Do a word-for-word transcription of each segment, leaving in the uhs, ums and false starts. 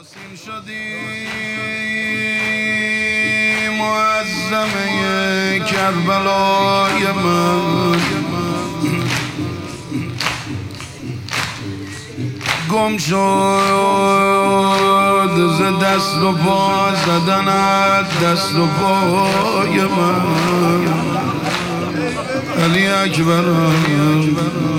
اسیر شدی معظمه کربلای من، گم شد ز دست و پا زدنت دست و پای من. علی اکبرم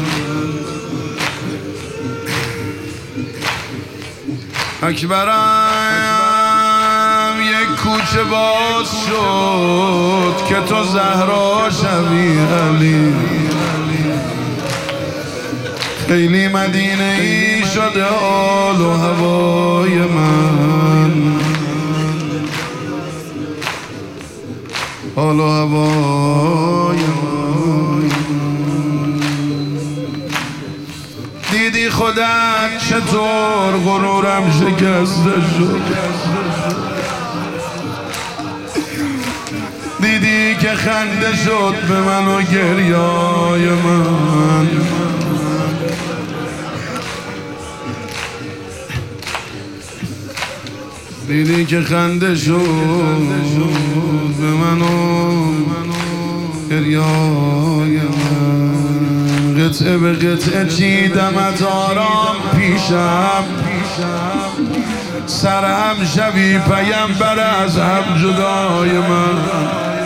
اکبرم یک کوچه باز شد که تو زهرا شوی علی. خیلی مدینه ای شده آل و هوای من، آل و هوای من. دیدی خودت چطور غرورم شکسته شد، دیدی که خنده شد به من و گریای من. دیدی که خنده شد به من و گریای من. قطعه به قطعه چیدمت آرام پیشم، سرهم شوی پیمبر از هم جدای من.